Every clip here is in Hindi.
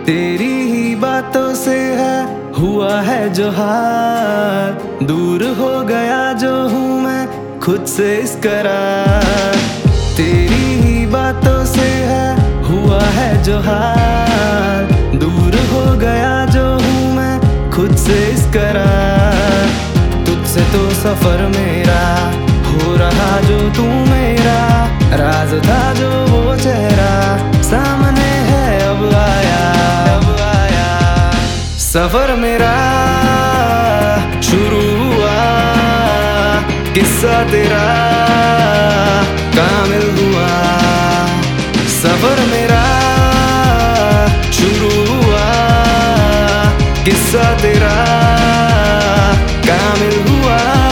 तेरी ही बातों से है हुआ है जो हाल, दूर हो गया जो हूँ मैं खुद से इस करार। तेरी ही बातों से है हुआ है जो हाल, दूर हो गया जो हूँ मैं खुद से इस करार। तुझसे तो सफर मेरा हो रहा जो तू मेरा, राज था जो वो चेहरा सामने है अब आया, अब आया। सफर मेरा शुरू हुआ, किस्सा तेरा कामिल हुआ। सफर मेरा शुरू हुआ, किस्सा तेरा कामिल हुआ।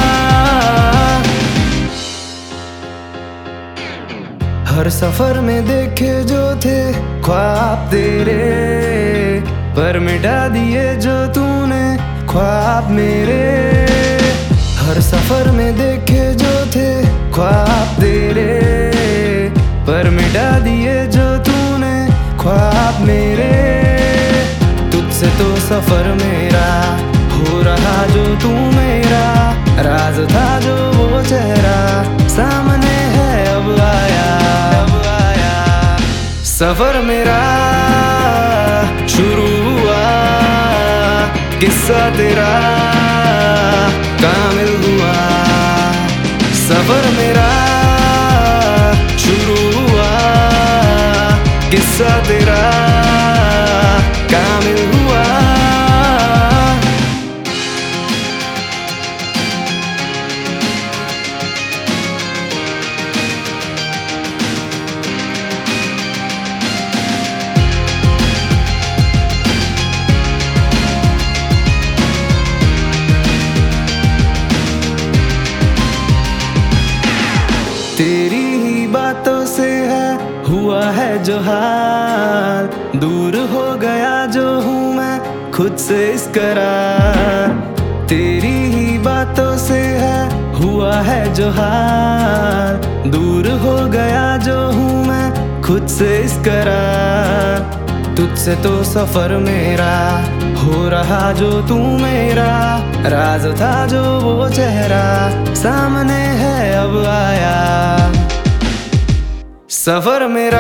हर सफर में देखे जो थे ख्वाब तेरे, पर मिटा दिए जो तूने ख्वाब मेरे। हर सफर में देखे जो थे ख्वाब तेरे, पर मिटा दिए जो तूने ख्वाब मेरे। तुझसे तो सफर मेरा हो रहा जो तू मेरा, राज था जो वो चेहरा सामने है अब आया, अब आया। सफर मेरा शुरू हुआ, किस्सा तेरा कामिल हुआ। सफर मेरा शुरू हुआ, किस्सा तेरा कामिल हुआ। तेरी ही बातों से है हुआ है जो हाल, दूर हो गया जो हूँ मैं खुद से इस करार। तेरी ही बातों से है हुआ है जो हाल, दूर हो गया जो हूँ मैं खुद से इस करार। तुझसे तो सफर मेरा हो रहा जो तू मेरा, राज था जो वो चेहरा सामने है अब आया। सफर मेरा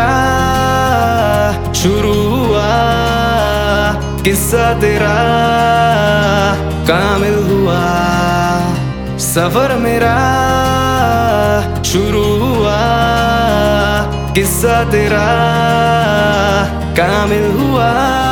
शुरू हुआ, किस्सा तेरा कामिल हुआ। सफर मेरा शुरू हुआ, किस्सा तेरा कामिल हुआ।